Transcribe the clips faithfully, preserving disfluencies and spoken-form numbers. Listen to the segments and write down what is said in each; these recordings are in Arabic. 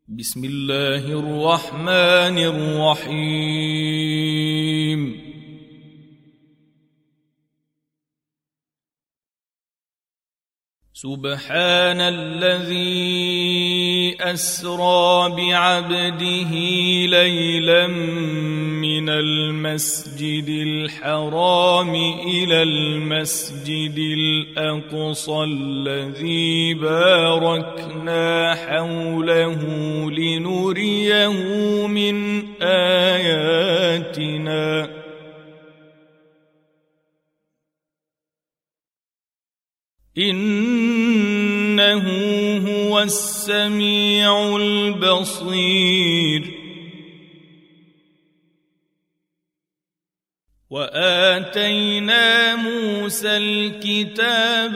بسم الله الرحمن الرحيم. سبحان الذي أسرى بعبده ليلا من المسجد الحرام إلى المسجد الأقصى الذي باركنا حوله لنريه من آياتنا إنه هو السميع البصير. وآتينا موسى الكتاب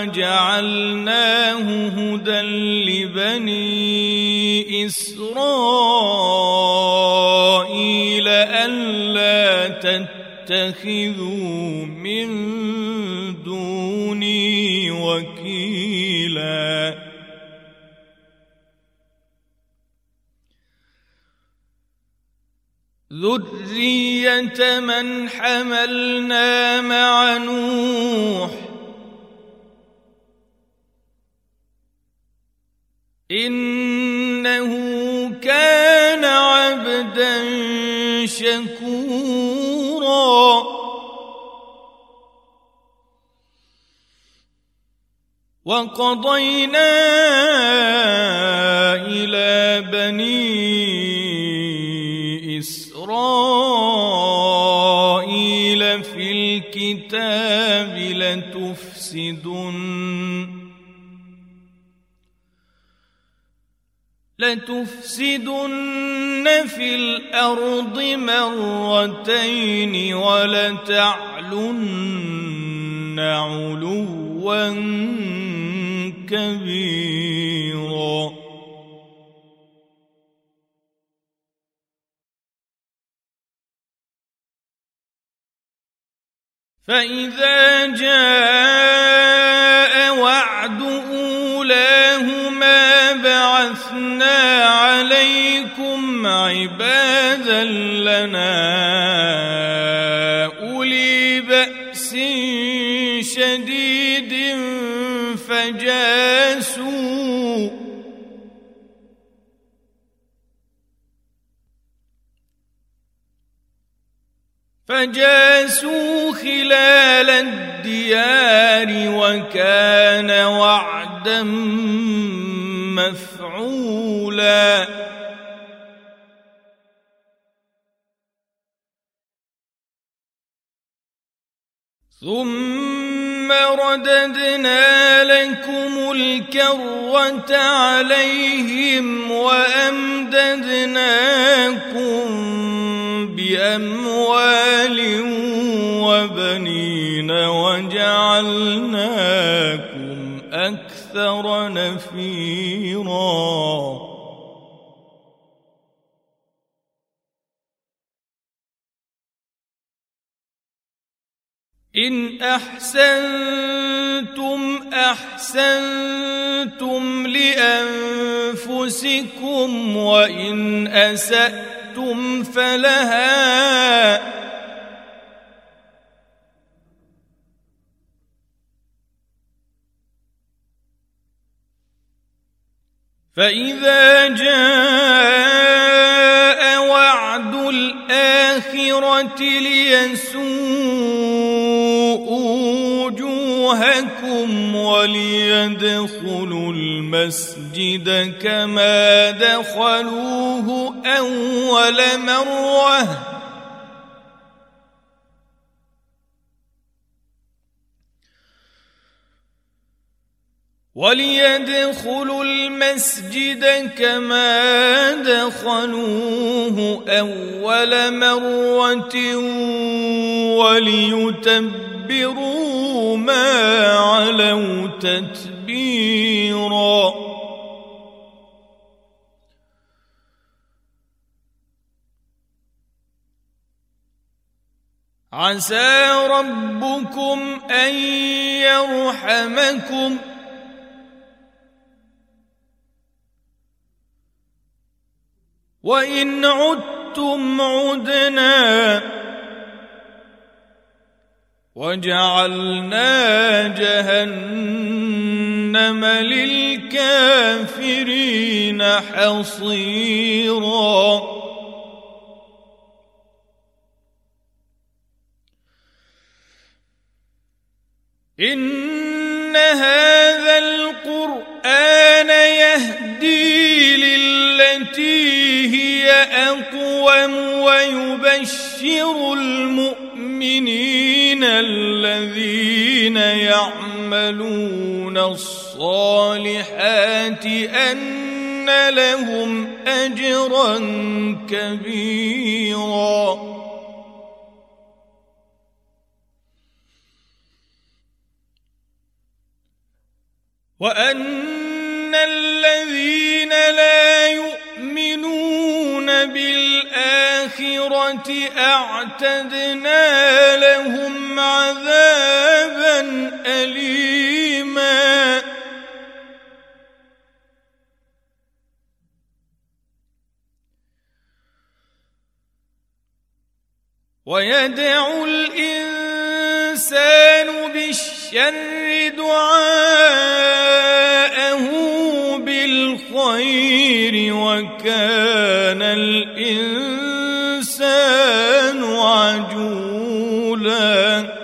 وجعلناه هدى لبني إسرائيل ألا تتخذوا من دوني وكيلا. ذرية من حملنا مع نوح إنه كان عبدا شكورا. وقضينا إلى بني إسرائيل في الكتاب لتفسدن لتفسدن في الأرض مرتين ولتعلن علوا كبيرا. فإذا جاء وعد أولاهما بعثنا عليكم عبادا لنا أولي بأس شديد فجاسوا فجاسوا خلال الديار وكان وعدا مفعولا. ثم رددنا لكم الكرة عليهم وأمددناكم بأموال وبنين وجعلناكم أكثر نفيرا. إن أحسنتم أحسنتم لأنفسكم وإن أسأتم فلها. فإذا جاء وعد الآخرة ليسوءوا وجوهكم وليدخلوا المسجد كما دخلوه أول مرة وليدخلوا المسجد كما دخلوه أول مرة وليتبروا ما علوا تتبيرا. عسى ربكم أن يرحمكم وإن عدتم عدنا وجعلنا جهنم للكافرين حصيرا إن هذا القرآن يهدي للتي هي أقوم ويبشر المؤمنين الذين يعملون الصالحات أن لهم أجرا كبيرا وأن الذين لا يؤمنون بالآخرة أعتدنا لهم عذابا أليما ويدعو الإنسان بالشر دعاءه بالخير وكان الإنسان عجولا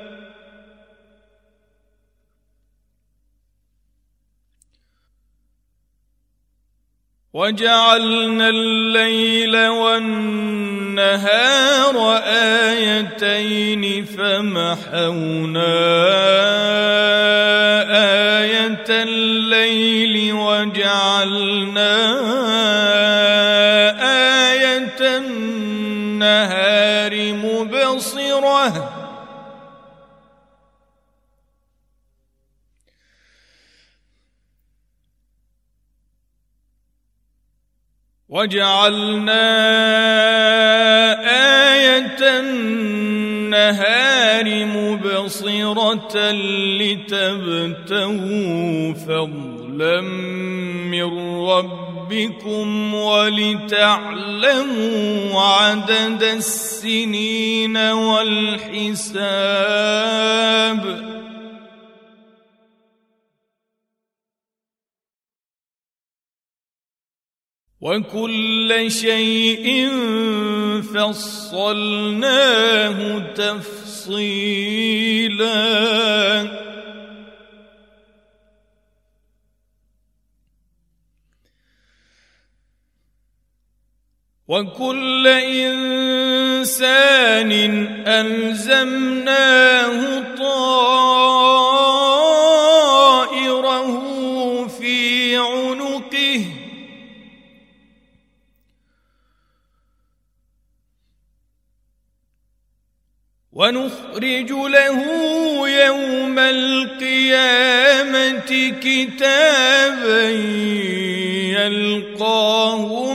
وجعلنا الليل والنهار آيتين فمحونا آية الليل وجعلنا آية النهار مبصرة وجعلنا آية النهار مبصرة لتبتغوا فضلا من ربكم ولتعلموا عدد السنين والحساب وكل شيء فصلناه تفصيلا وكل إنسان ألزمناه طائره في عنقه ونخرج له يوم القيامة كتابا يلقاه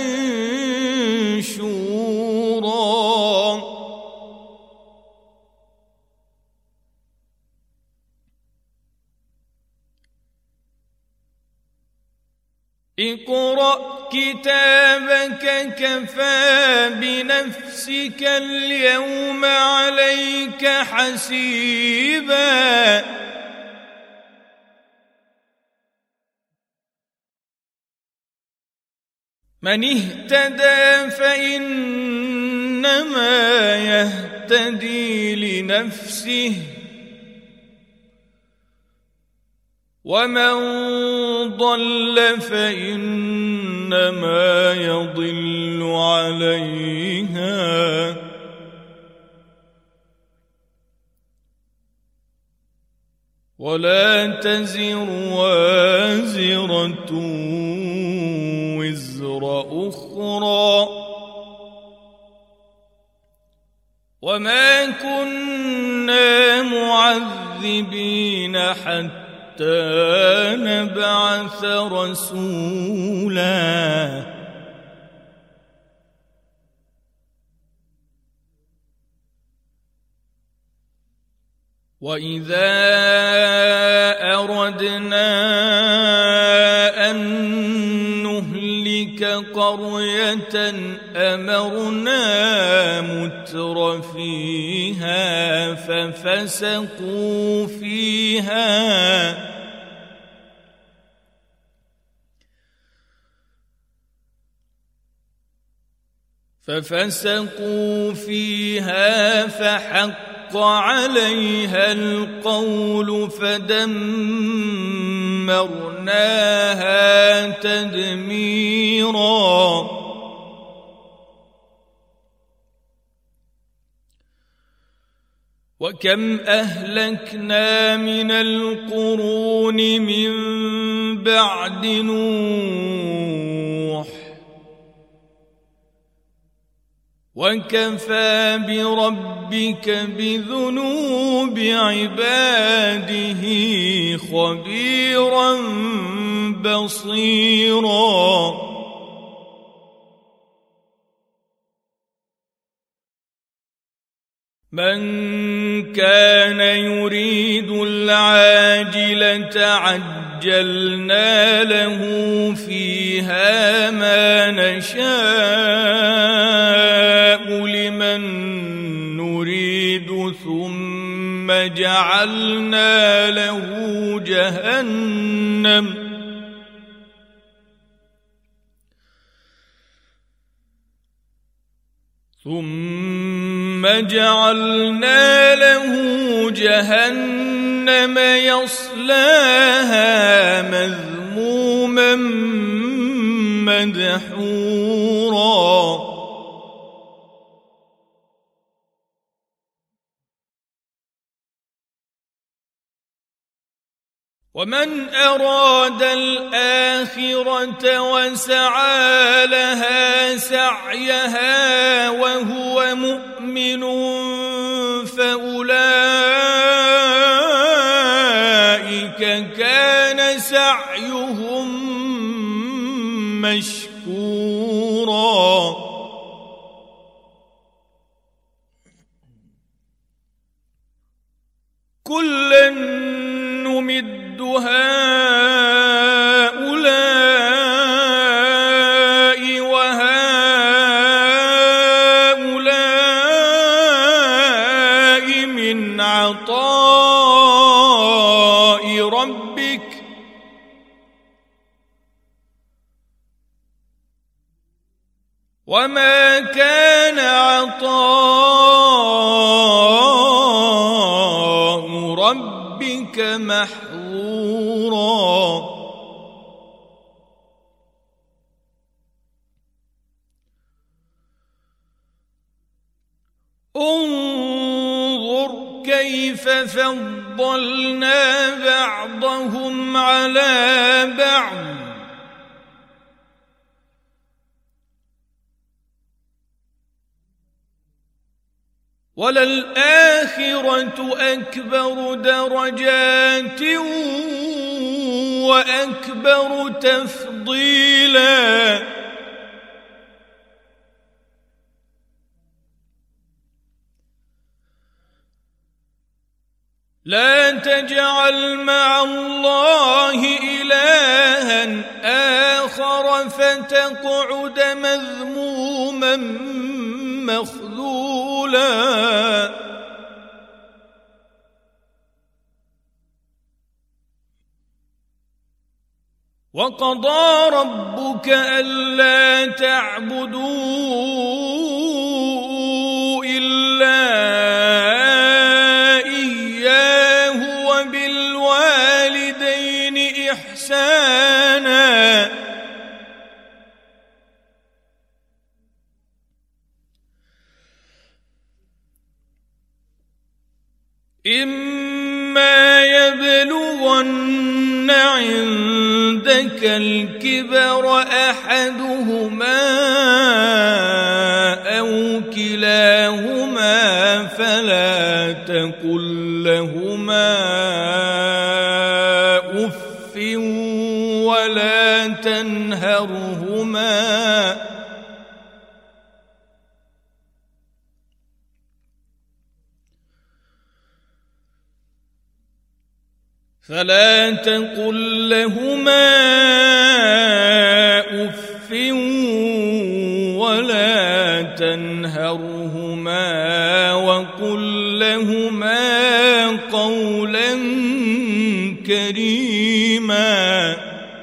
منشورا اقرأ كتابك كفى بنفسك اليوم عليك حسيبا من اهتدى فإنما يهتدي لنفسه ومن ضل فإنما يضل عليها ولا تزر وازرة وزر أخرى وما كنا معذبين حتى حتى نبعث رسولا وإذا أردنا أن نهلك نهلك قرية أمرنا متر فيها ففسقوا فيها ففسقوا فيها فحق عليها القول فدمرناها تدميرا وكم أهلكنا من القرون من بعد نوح وكفى بربك بذنوب عباده خبيرا بصيرا من كان يريد العاجلة عجلنا له فيها ما نشاء لمن نريد ثم جعلنا له جهنم ثم جعلنا له جهنم يصلاها مذموما مدحورا ومن أراد الآخرة وسعى لها سعيها وهو مؤمن فأولئك كان سعيهم مشكورا كلا نمد هؤلاء وهؤلاء من عطاء ربك وما كان عطاء ربك محظورا انظر كيف فضلنا بعضهم على بعض وللآخرة أكبر درجات وأكبر تفضيلا لا تجعل مع الله إلها آخر فتقعد مذموما مخذولا وقضى ربك ألا تعبدوا إلا إياه وبالوالدين إحسانا إما يبلغن عندك الكبر أحدهما أو كلاهما فلا تقل لهما أف ولا تنهرهما فلا تقل لهما أف ولا تنهرهما وقل لهما قولا كريما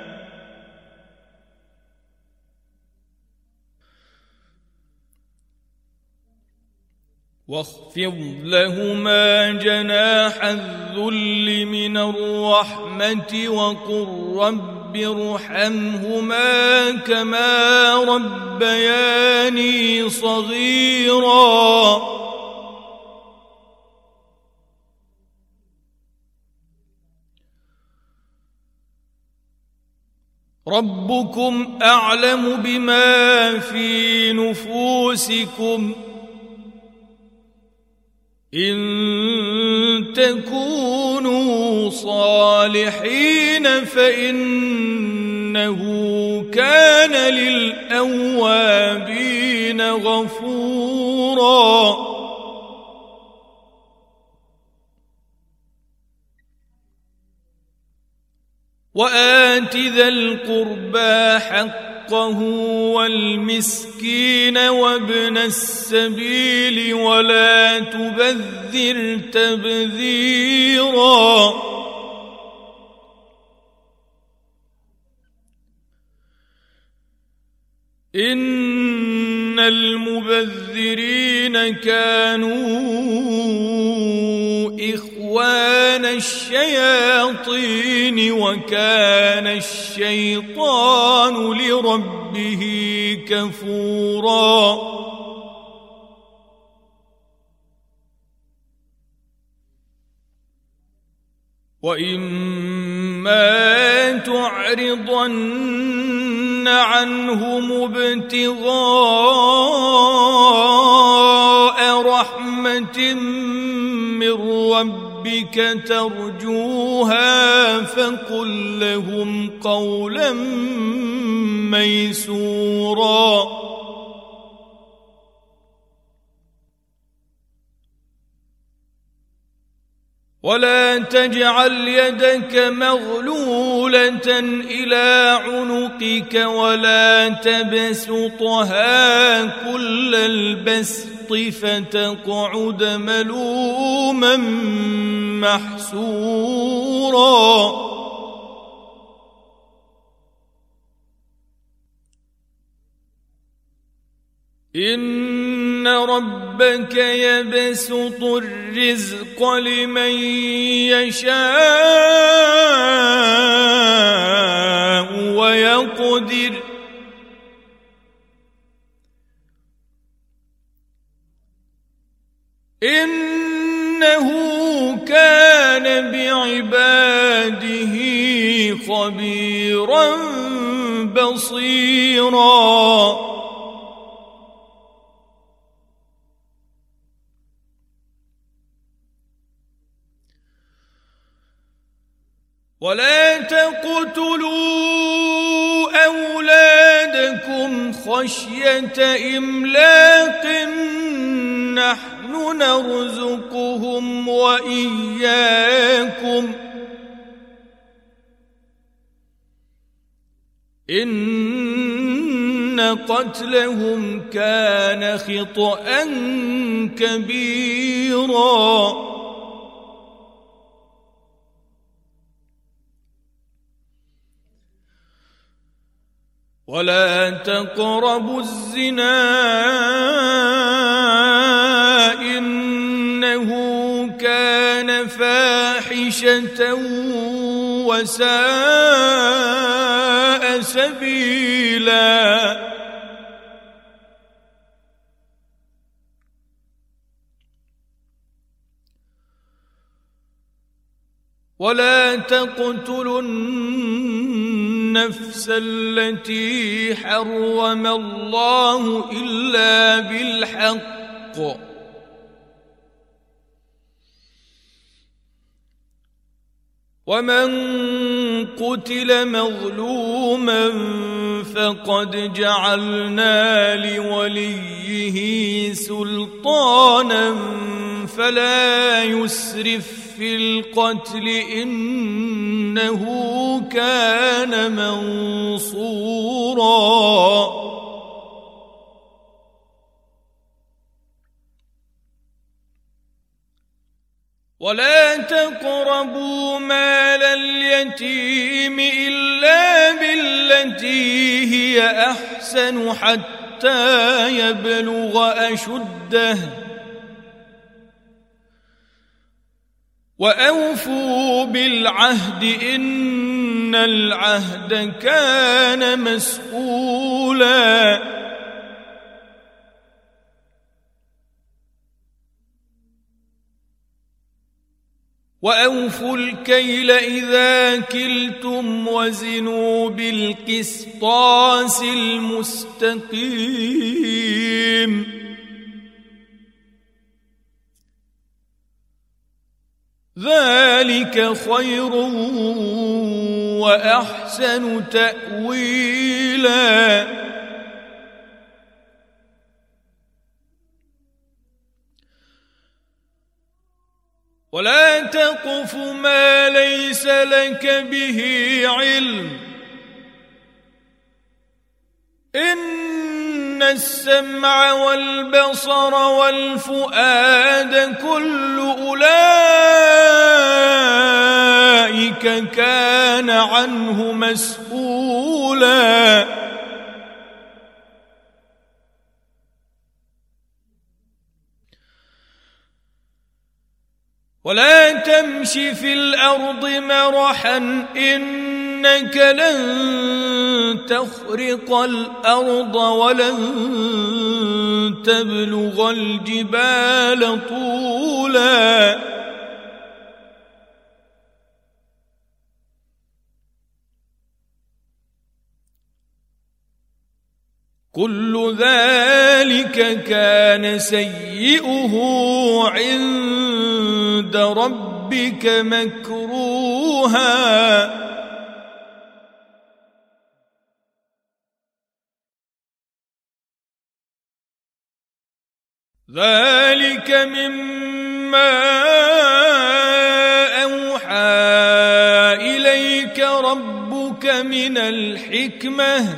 واخفض لهما جناح الذل من الرحمة وقل رب ارحمهما كما ربياني صغيرا ربكم أعلم بما في نفوسكم إن تكونوا صالحين فإنه كان للأوابين غفورا وآت ذا القربى حقه والمسكين وابن السبيل ولا تبذر تبذيرا إن المبذرين كانوا إخوان الشياطين وكان الشيطان لربه كفورا وإما تعرضن عنهم ابتغاء رحمة من ربك ترجوها فقل لهم قولا ميسورا ولا تجعل يدك مغلولة إلى عنقك ولا تبسطها كل البسط فتقعد ملوما محسورا إن ربك يبسط الرزق لمن يشاء ويقدر إنه كان بعباده خبيرا بصيرا ولا تقتلوا أولادكم خشية إملاق نحن نرزقهم وإياكم إن قتلهم كان خطأ كبيرا ولا تقربوا الزنا إنه كان فاحشة وساء سبيلا ولا تقتلوا النفس التي حرم الله إلا بالحق ومن قتل مظلوما فقد جعلنا لوليه سلطانا فلا يسرف في القتل إنه كان منصورا ولا تقربوا مال اليتيم إلا بالتي هي أحسن حتى يبلغ أشده وأوفوا بالعهد إن العهد كان مسؤولا وأوفوا الكيل إذا كلتم وزنوا بالقسطاس المستقيم ذلك خير وأحسن تأويلا ولا تقف ما ليس لك به علم إن السمع والبصر والفؤاد كل أولئك كان عنه مسؤولا ولا تمش في الأرض مرحا إنك لن تخرق الأرض ولن تبلغ الجبال طولا كل ذلك كان سيئه عند ربك مكروها ذلك مما أوحى إليك ربك من الحكمة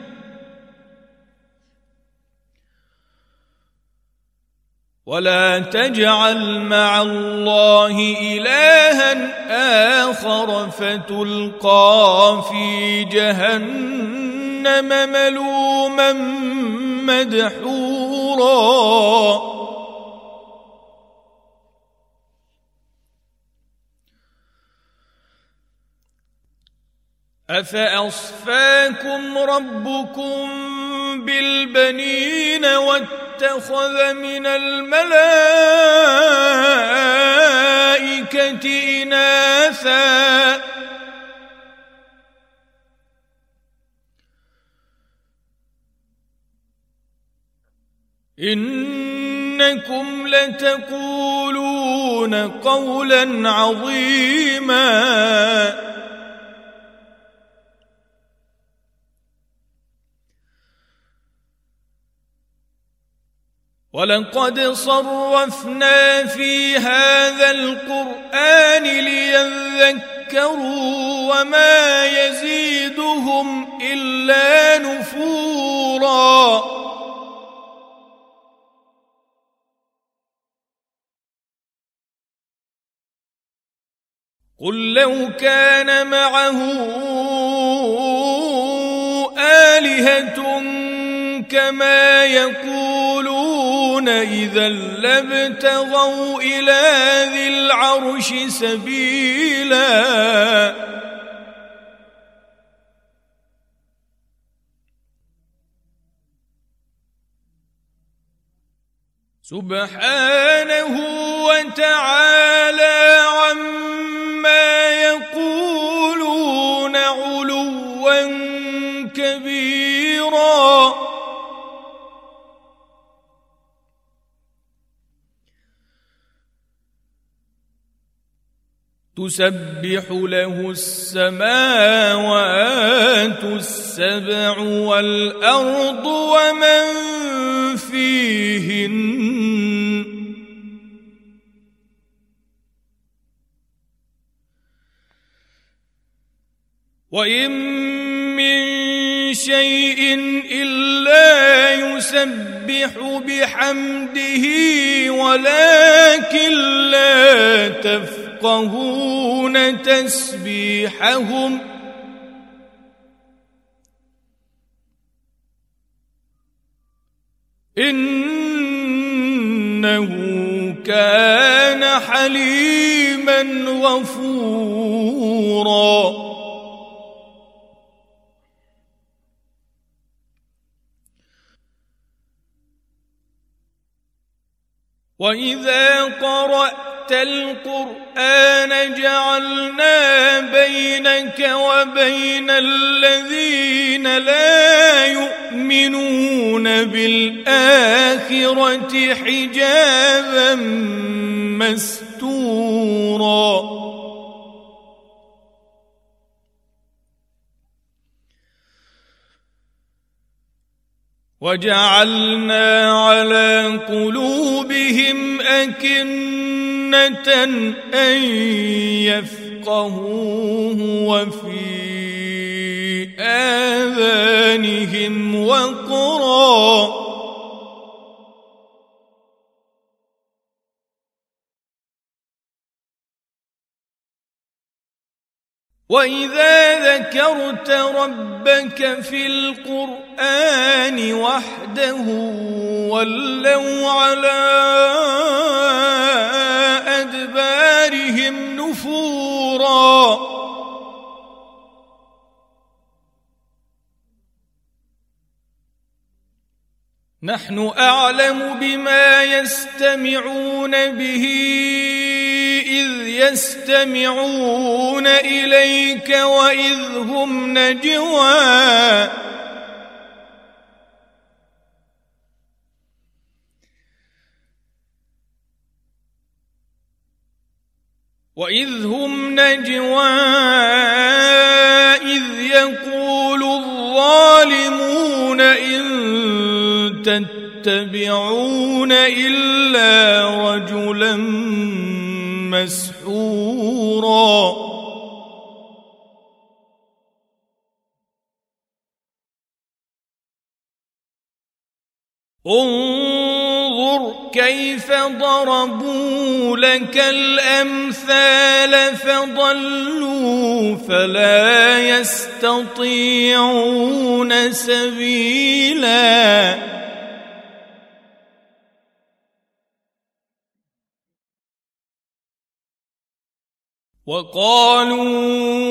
ولا تجعل مع الله إلها آخر فتلقى في جهنم ملوما مدحورا أفأصفاكم ربكم بالبنين واتخذ من الملائكة إناثا إنكم لتقولون قولا عظيما ولقد صرفنا في هذا القرآن ليذكروا وما يزيدهم إلا نفورا قل لو كان معه آلهة كما يقولون إذا لابتغوا إلى ذي العرش سبيلا سبحانه وتعالى عما يقولون علوا كبيرا تسبح له السماوات السبع والأرض ومن فيهن وإن من شيء إلا يسبح يسبح بحمده ولكن لا تفقهون تسبيحهم إنه كان حليما غفورا. وإذا قرأت القرآن جعلنا بينك وبين الذين لا يؤمنون بالآخرة حجابا مستورا. وجعلنا على قلوبهم أكنة أن يفقهوه وفي آذانهم وقرا وإذا ذكرت ربك في القرآن وحده ولوا على أدبارهم نفورا. نحن أعلم بما يستمعون به إذ يستمعون إليك وإذ هم نجوى وإذ هم نجوى إذ يقول الظالمون إن تتبعون إلا رجلا مسحورا. انظر كيف ضربوا لك الأمثال فضلوا فلا يستطيعون سبيلا. وقالوا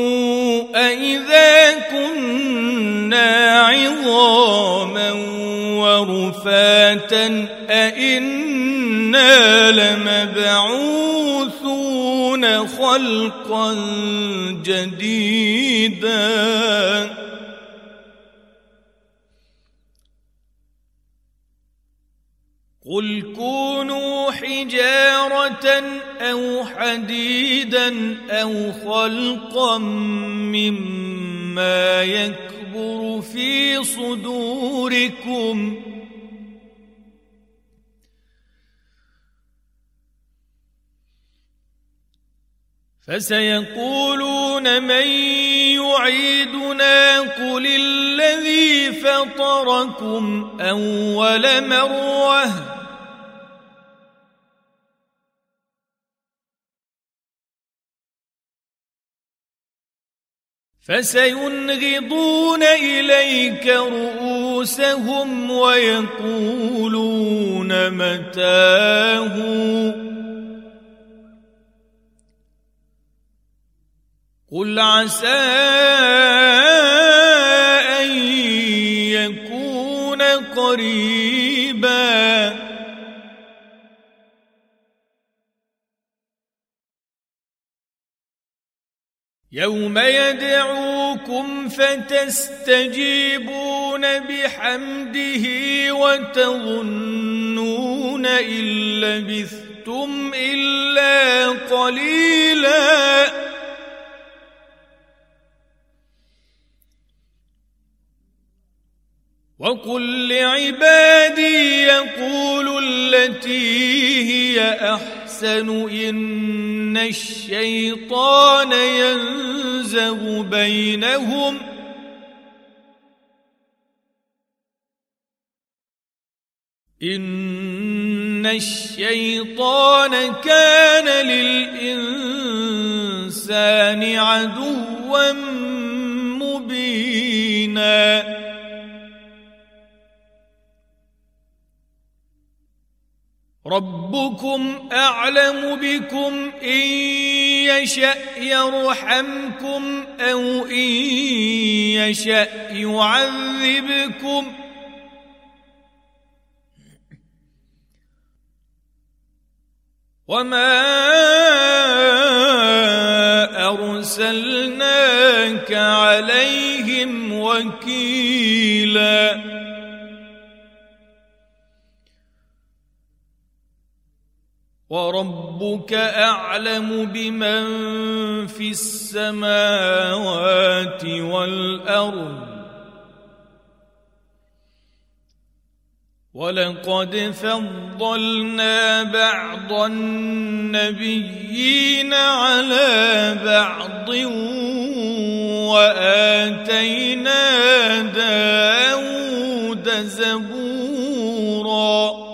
أئذا كنا عظاما ورفاتا أئنا لمبعوثون خلقا جديدا. قل كونوا حجارة أو حديدا أو خلقا مما يكبر في صدوركم فسيقولون من يعيدنا قل الذي فطركم أول مرة فسينغضون إليك رؤوسهم ويقولون متاه قل عسى أن يكون قريبا. يوم يدعوكم فتستجيبون بحمده وتظنون إن لبثتم إلا قليلا. وقل لعبادي يقولوا التي هي أحسن إن الشيطان ينزغ بينهم إن الشيطان كان للإنسان عدوا مبينا ربكم أعلم بكم إن يشأ يرحمكم أو إن يشأ يعذبكم وما أرسلناك عليهم وكيلا وربك أعلم بمن في السماوات والأرض ولقد فضلنا بعض النبيين على بعض وآتينا داود زبورا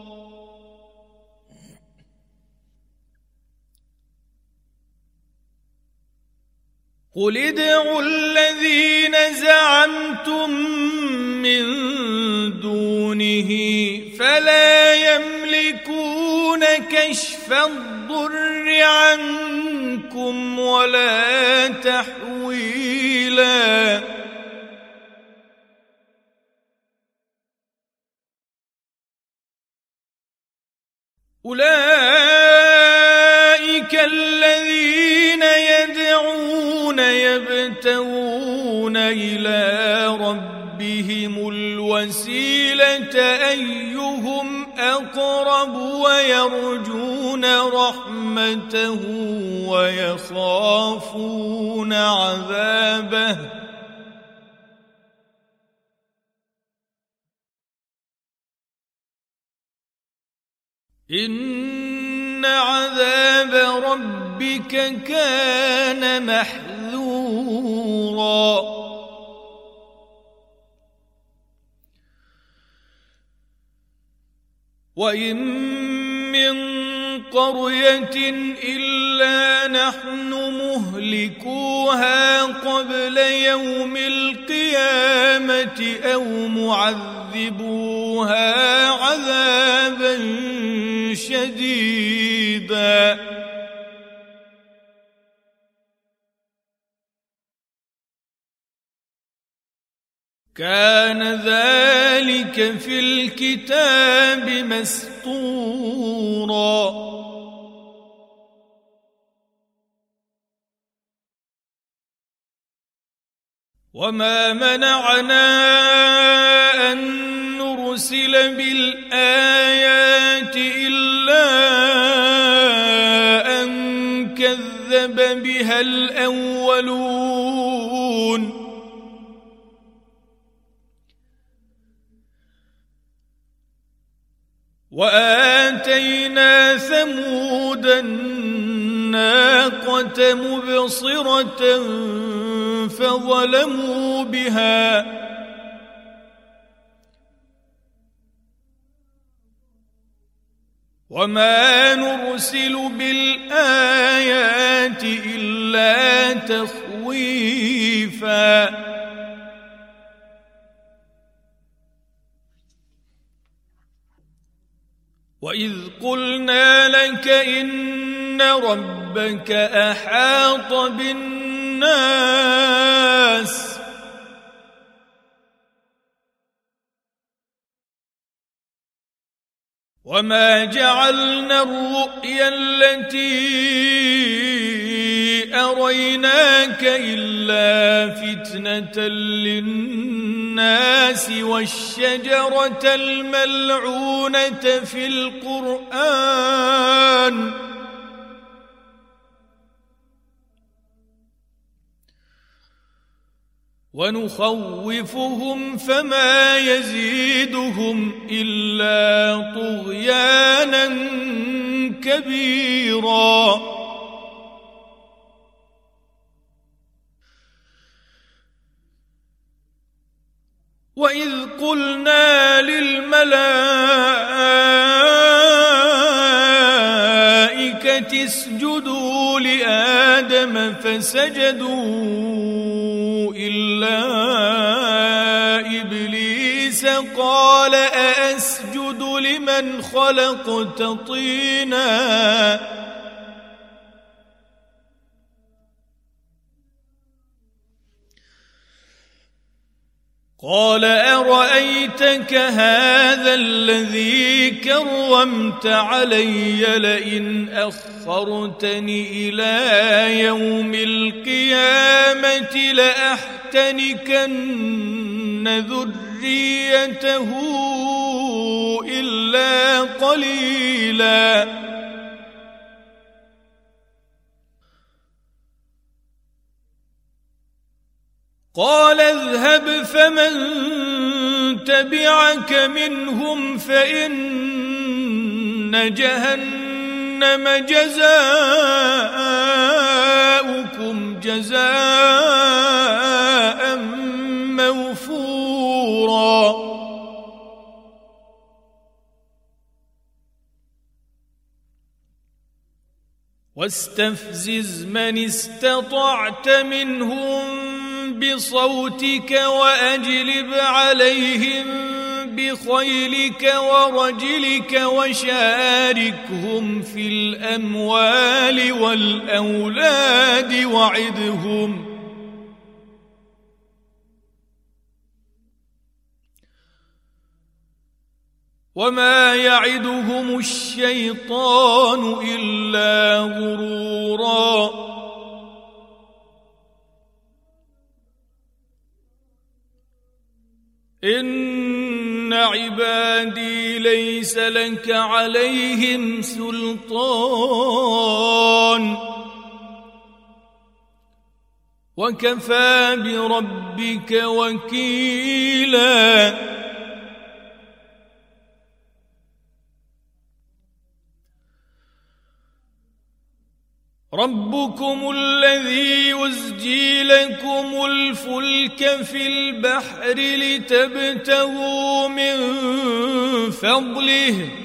قل ادعوا الذين زعمتم من دونه فلا يملكون كشف الضر عنكم ولا تحويلا أولئك الذين يدعون يبتغون إلى ربهم الوسيلة أيهم أقرب ويرجون رحمته ويخافون عذابه إن عذاب ربك كان محذورا وإن من قرية إلا نحن مهلكوها قبل يوم القيامة أو معذبوها عذابا شديدا كان ذلك في الكتاب مسطورا وما منعنا أن نرسل بالآيات إلا أن كذب بها الأولون وآتينا ثمود الناقة مبصرة فظلموا بها وما نرسل بالآيات إلا تخويفا وإذ قلنا لك إن ربك أحاط بالناس وما جعلنا الرؤيا التي أريناك إلا فتنة للناس والشجرة الملعونة في القرآن ونخوفهم فما يزيدهم إلا طغيانا كبيرا وإذ قلنا للملائكة الملائكة اسجدوا لآدم فسجدوا إلا إبليس قال أأسجد لمن خلقت طينا قال أرأيتك هذا الذي كرمت علي لئن أخرتني إلى يوم القيامة لأحتنكن ذريته إلا قليلا قال اذهب فمن تبعك منهم فإن جهنم جزاؤكم جزاء موفورا واستفزز من استطعت منهم بصوتك وأجلب عليهم بخيلك ورجلك وشاركهم في الأموال والأولاد وعدهم وما يعدهم الشيطان إلا غرورا إن عبادي ليس لك عليهم سلطان وكفى بربك وكيلا ربكم الذي يزجي لكم الفلك في البحر لتبتغوا من فضله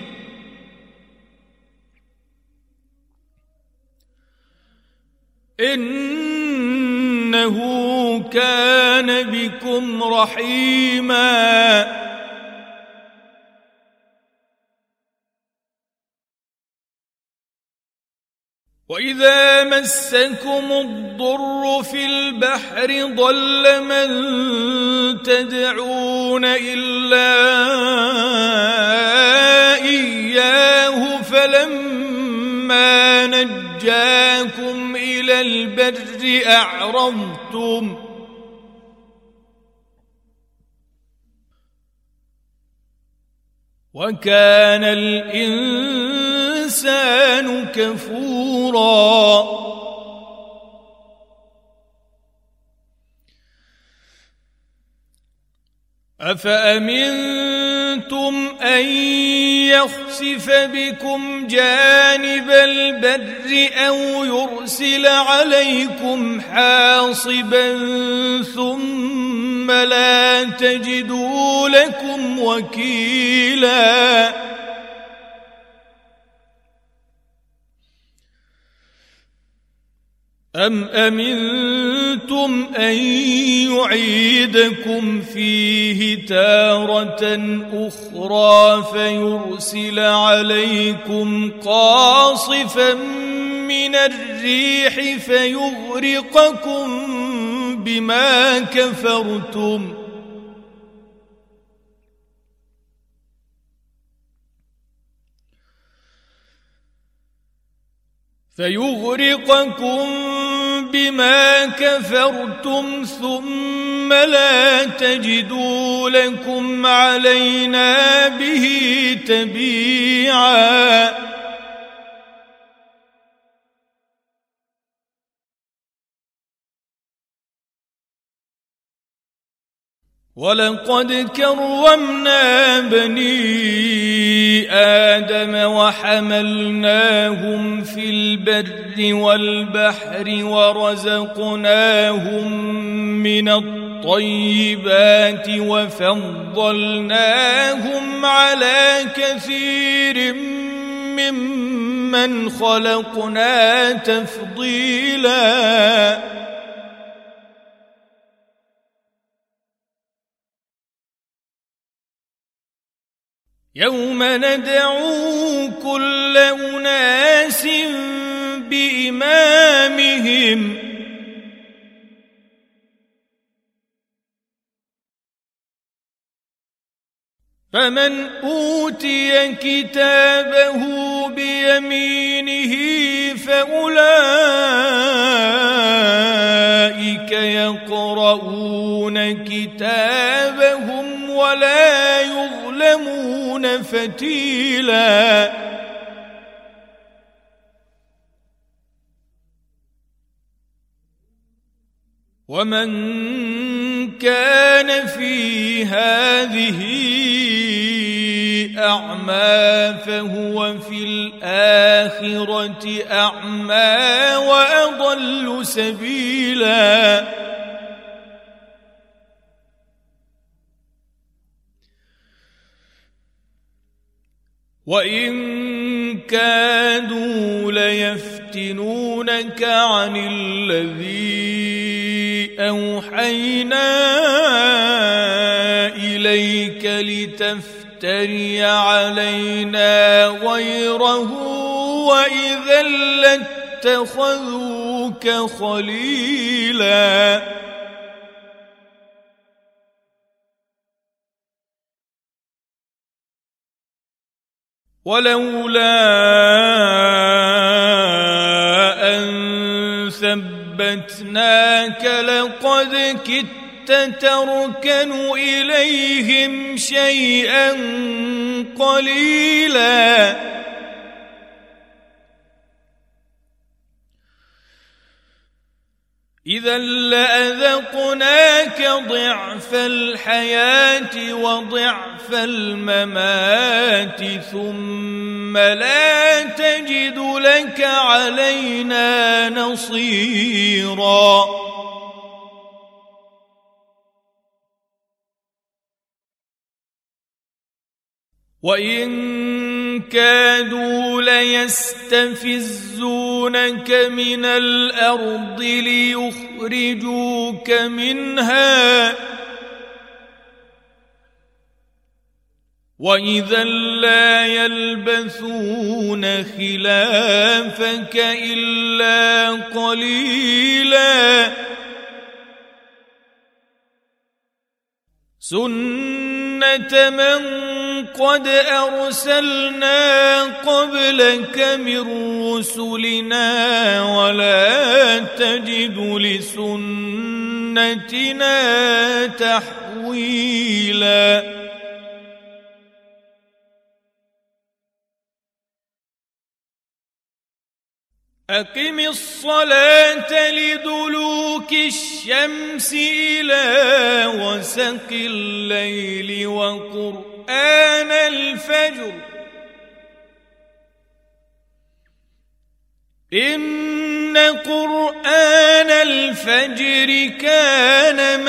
إنه كان بكم رحيما وإذا مسكم الضر في البحر ضل من تدعون إلا إياه فلما نجاكم إلى البر أعرضتم وكان الإنسان كفورا أفأمنتم أن يخسف بكم جانب البر أو يرسل عليكم حاصبا ثم لا تجدوا لكم وكيلا أم أمنتم أن يعيدكم فيه تارة أخرى فيرسل عليكم قاصفا من الريح فيغرقكم بما كفرتم فيغرقكم بما كفرتم ثم لا تجدوا لكم علينا به تبيعا ولقد كرمنا بني آدم وحملناهم في البر والبحر ورزقناهم من الطيبات وفضلناهم على كثير ممن ممن خلقنا تفضيلا يوم ندعو كل أناس بإمامهم فمن أوتي كتابه بيمينه فأولئك يقرؤون كتابهم ولا يظلمون فتيلا ومن كان في هذه أعمى فهو في الآخرة أعمى وأضل سبيلا وإن كادوا ليفتنونك عن الذي أوحينا إليك لتفتري علينا غيره وإذا لاتخذوك خليلا ولولا أن ثبتناك لقد كدت تركن إليهم شيئا قليلا إذا لأذقناك ضعف الحياة وضعف الممات ثم لا تجد لك علينا نصيرا وإن كادوا ليستفزونك من الأرض ليخرجوك منها وإذا لا يلبثون خلافك إلا قليلا سنة من قد أرسلنا قبلك من رسلنا ولا تجد لسنتنا تحويلا أقم الصلاة لدلوك الشمس إلى غسق الليل وقرآن الفجر إن قرآن الفجر كان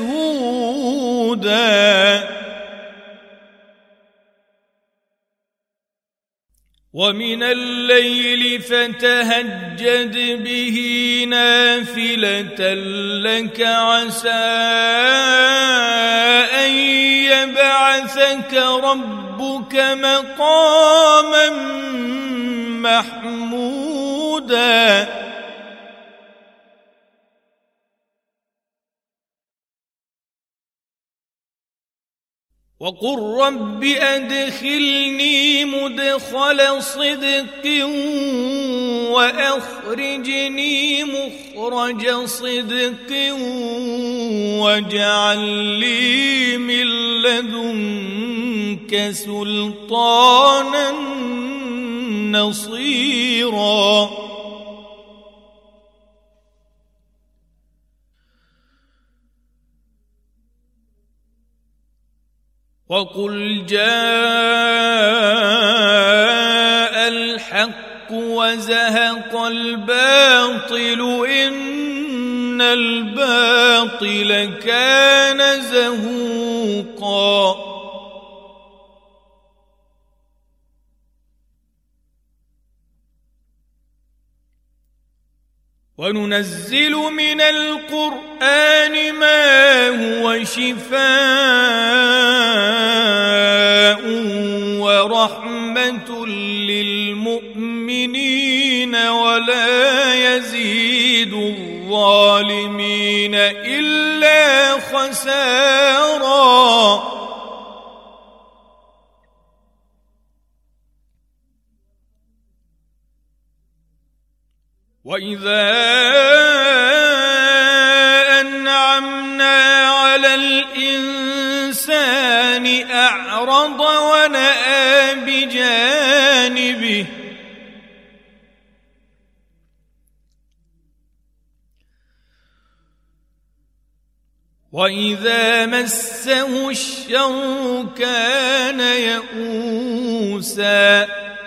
مشهودا ومن الليل فتهجد به نافلة لك عسى أن يبعثك ربك مقاما محمودا وقل رب أدخلني مدخل صدق وأخرجني مخرج صدق واجعل لي من لدنك سلطانا نصيرا وقل جاء الحق وزهق الباطل إن الباطل كان زهوقا وننزل من القرآن ما هو شفاء ورحمة للمؤمنين ولا يزيد الظالمين إلا خسارا. وإذا أنعمنا على الإنسان أعرض ونأى بجانبه وإذا مسه الشر كان يئوسا.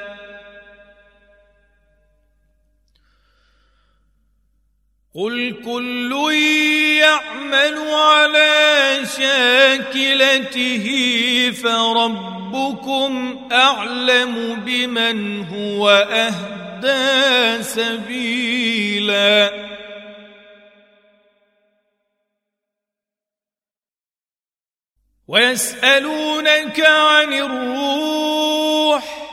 قل كل يعمل على شاكلته فربكم أعلم بمن هو أهدى سبيلا. ويسألونك عن الروح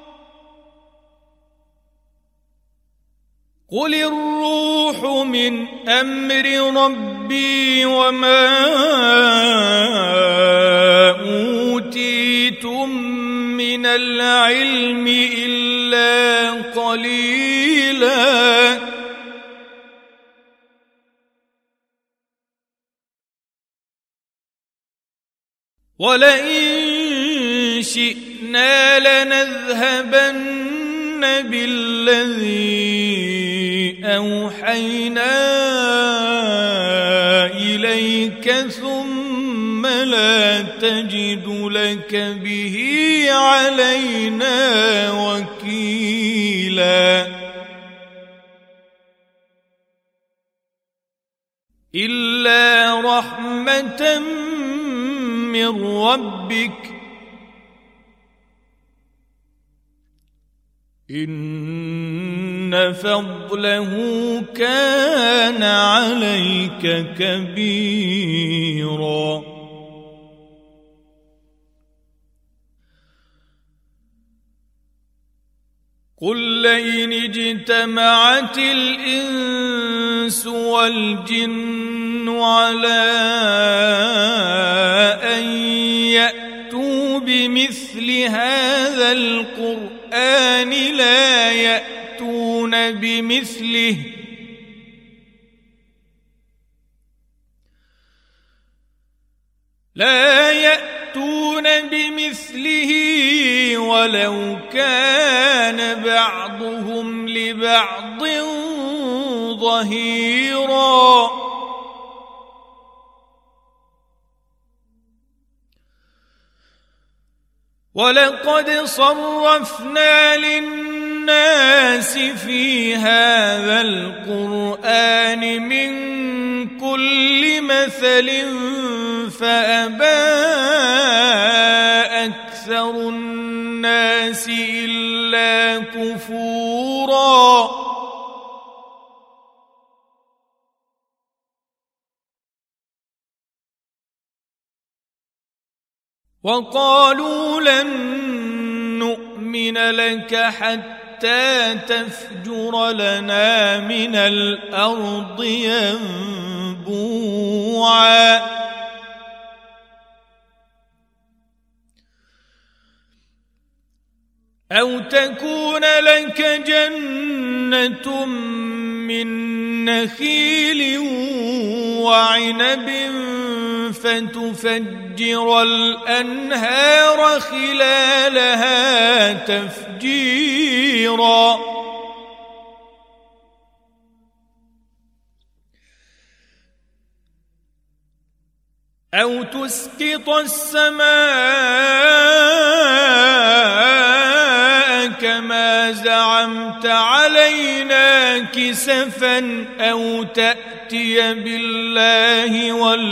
قل الروح من أمر ربي وما أوتيتم من العلم إلا قليلا. ولئن شئنا لنذهبن بالذي أوحينا إليك ثم لا تجد لك به علينا وكيلا. إلا رحمة من ربك إن فضله كان عليك كبيرا. قل لئن اجتمعت الإنس والجن على أن يأتوا بمثل هذا القرآن لا يأتون بمثله لا يأتون بمثله ولو كان بعضهم لبعض ظهيرا. ولقد صرفنا للناس في هذا القرآن من كل مثل فأبى أكثر الناس إلا كفورا. وقالوا لن نؤمن لك حتى تفجر لنا من الأرض ينبوعا. أو تكون لك جنة من نخيل وعنب فتفجر الأنهار خلالها تفجيرا. أو تسقط السماء كما زعمت علينا كسفا أو تأتي بالله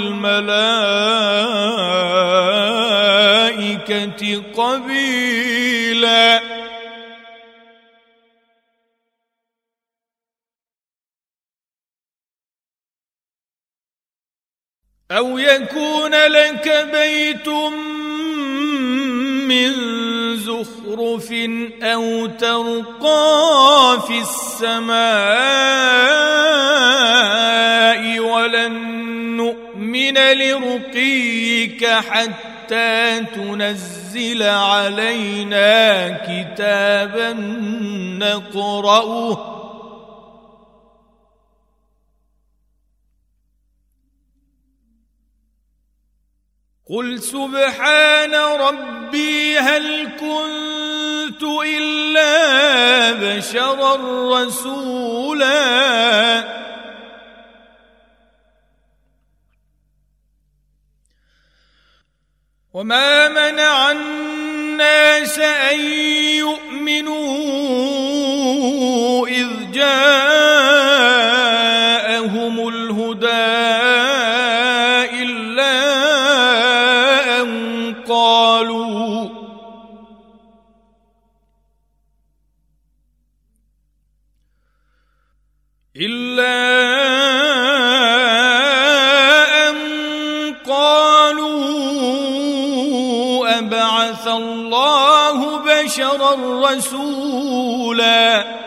والملائكة قبيلا. أو يكون لك بيت من زخرف أو ترقى في السماء ولن نؤمن لرقيك حتى تنزل علينا كتابا نقرأه قل سبحان ربي هل كنت إلا بشرا رسولا وما منع الناس أن يؤمنوا إذ جاءهم الهدى قالوا إلا أن قالوا أبعث الله بشرا رسولا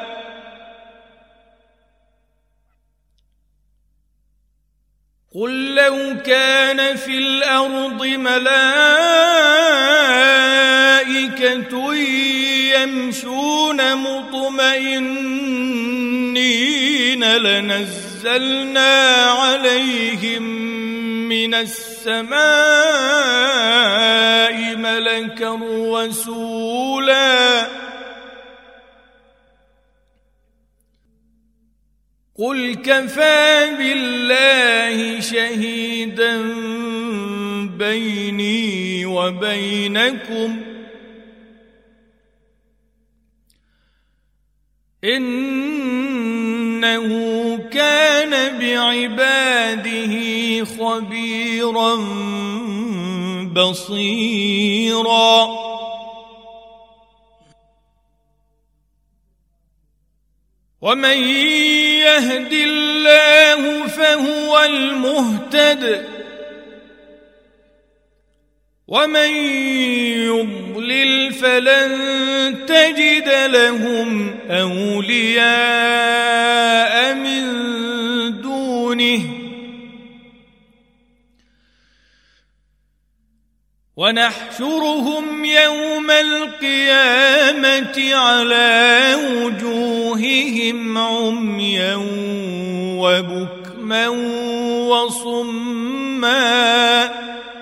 قل لو كان في الأرض ملائكة يمشون مطمئنين لنزلنا عليهم من السماء ملكا رسولا قل كفى بالله شهيدا بيني وبينكم إنه كان بعباده خبيرا بصيرا ومن يهد الله فهو المهتد ومن يضلل فلن تجد لهم أولياء من دونه ونحشرهم يوم القيامة على وجوههم عميا وبكما وصما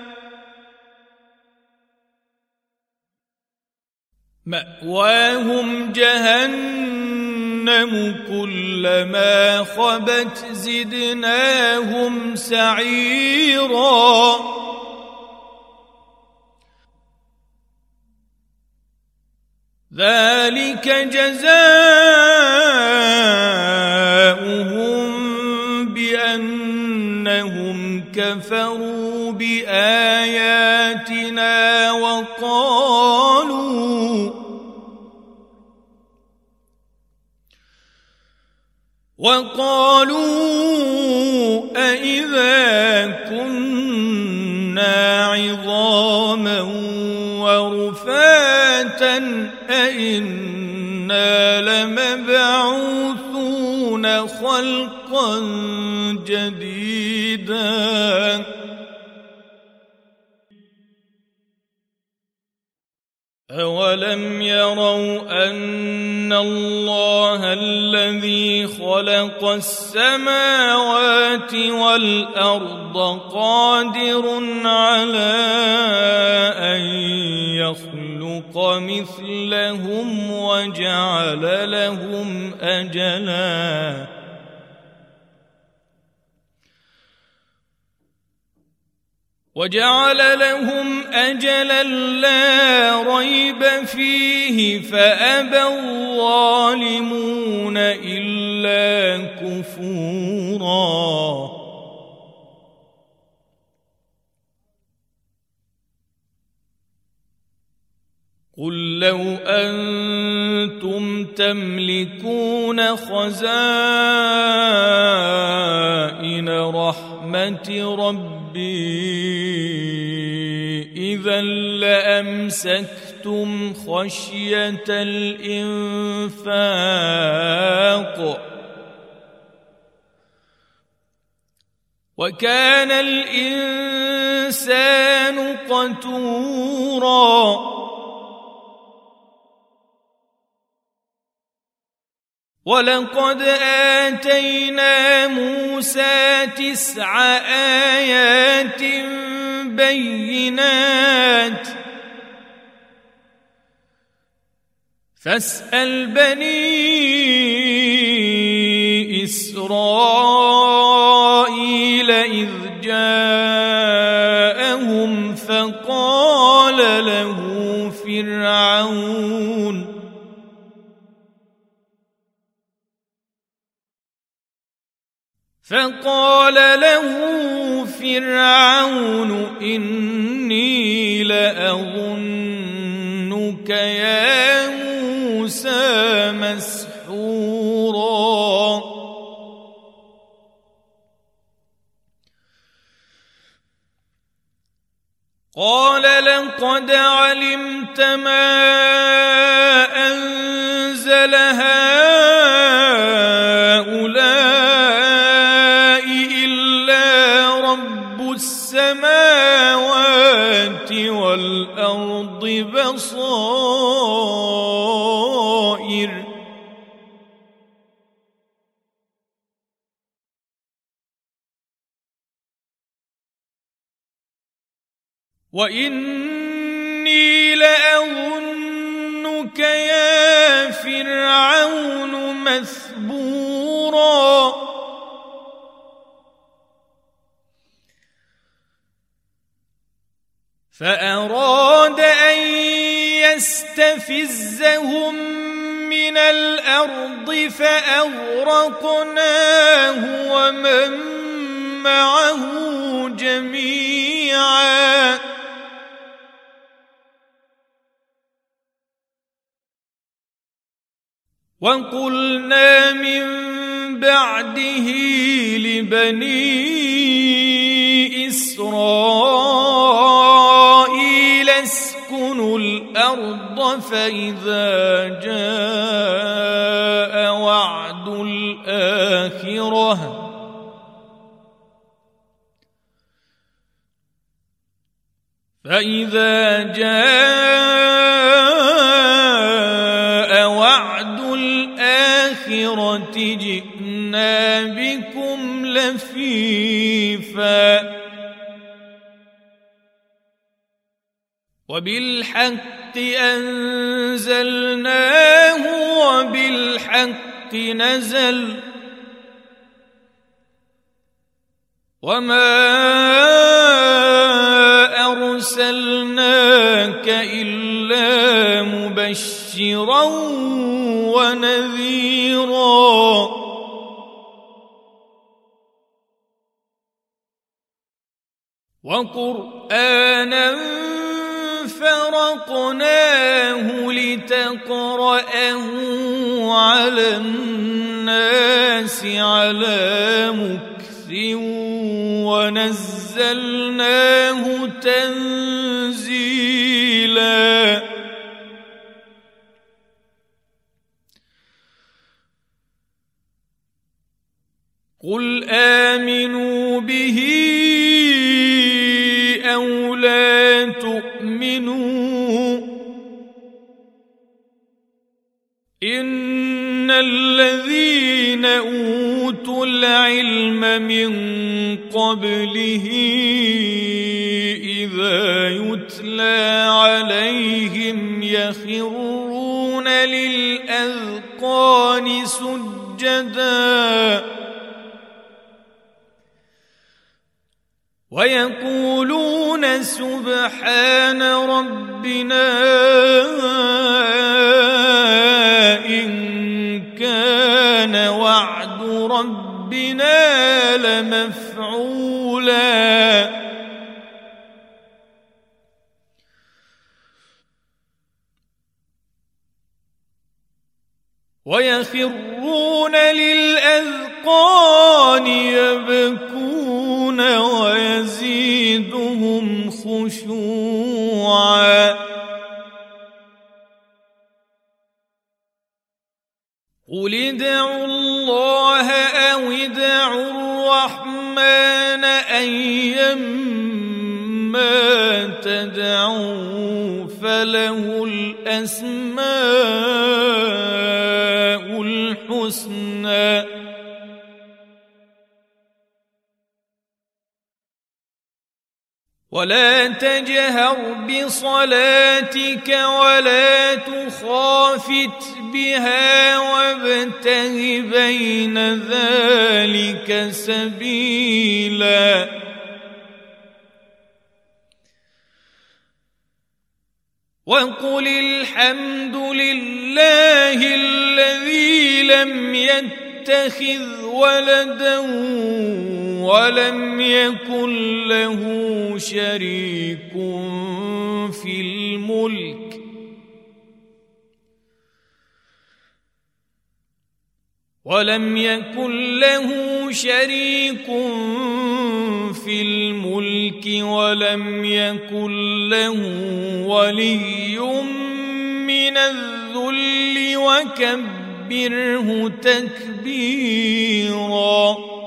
مأواهم جهنم كلما خبت زدناهم سعيرا ذلك جزاؤهم بأنهم كفروا بآياتنا وقالوا وقالوا أإذا كنا عظاما ورفاتا أئنا لمبعوثون خلقا جديدا أولم يروا أن الله الذي خلق السماوات والأرض قادر على أن يخلق مثلهم وجعل لهم أجلا وجعل لهم أجلا لا ريب فيه فأبى الظالمون إلا كفورا قل لو أنتم تملكون خزائن رحمة ربكم إذا لأمسكتم خشية الإنفاق وكان الإنسان قتورا ولقد آتينا موسى تسع آيات بينات فاسأل بني إسرائيل إذ جاءهم فقال له فرعون فقال له فرعون إني لأظنك يا موسى مسحورا قال لقد علمت ما أنزل هؤلاء إلا رب السماوات والأرض بصائر وإني لأظنك يا فرعون مثبورا فأراد أن يستفزهم من الأرض فأغرقناه ومن معه جميعا وقلنا من بعده لبني إسرائيل اسكنوا الأرض فإذا جاء وعد الآخرة فإذا جاء وعد الآخرة جئنا بكم لفيفا وبالحق أنزلناه وبالحق نزل وما أرسلناك إلا مبشرا ونذيرا وقرآنا فرقناه لتقرأه على الناس على مكث ونزلناه تنزيلا قل آمنوا به أو لا تؤمنوا إن الذين أوتوا العلم من قبله إذا يتلى عليهم يخرون للأذقان سجدا ويقولون سبحان ربنا إن كان وعد ربنا لمفعولا ويخرون للأذقان يبكون ويزيدون ويزيدهم خشوعا قل ادعوا الله أو ادعوا الرحمن أيما تدعوا فله الأسماء الحسنى ولا تجهر بصلاتك ولا تخافت بها وابتغ بين ذلك سبيلا وقل الحمد لله الذي لم يتخذ ولدا ولم يكن له شريك في الملك ولم يكن له شريك في الملك ولم يكن له ولي من الذل وكبره تكبيرا